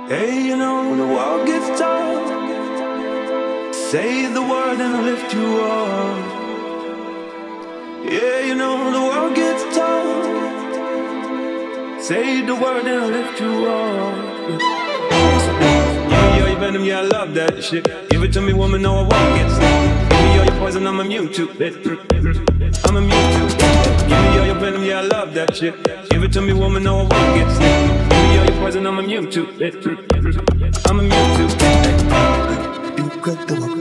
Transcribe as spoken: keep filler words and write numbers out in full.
Hey, you know the world gets tough. Say the word and I'll lift you up. Yeah, you know the world gets tough. Say the word and I'll lift you up. Yeah, yeah, you venom, yeah, I love that shit. Give it to me, woman, no, I won't get sick. Give me all your poison, I'm immune to it. I'm immune to it. Give me all your venom, yeah, I love that shit. Give it to me, woman, no, I won't get sick. Give me all your poison, I'm immune to it. I'm immune to it. You got the